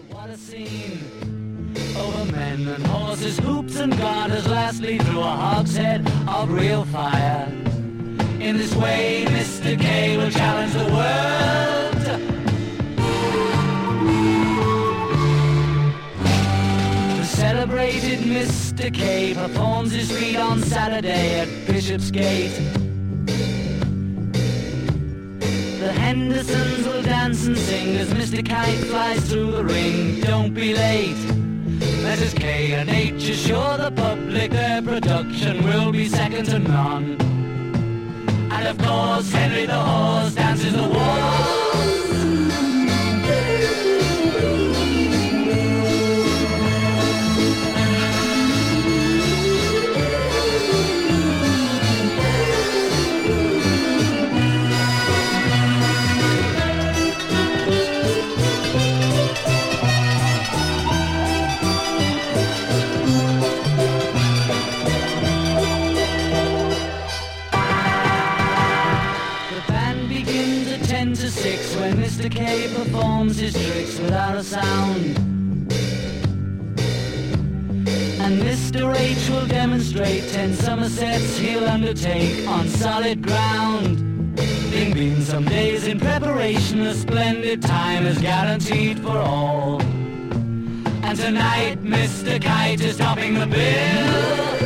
What a scene! Over men and horses, hoops and garters, lastly through a hogshead of real fire. In this way, Mr. K will challenge the world. The celebrated Mr. K performs his feat on Saturday at Bishopsgate. The Hendersons will dance and sing as Mr. Kite flies through the ring. Don't be late. Messrs. K and H assure the public their production will be second to none. And of course, Henry the Horse dances the waltz. To 6 when Mr. K performs his tricks without a sound, and Mr. H will demonstrate 10 somersets he'll undertake on solid ground. Being been some days in preparation, a splendid time is guaranteed for all, and tonight Mr. Kite is topping the bill.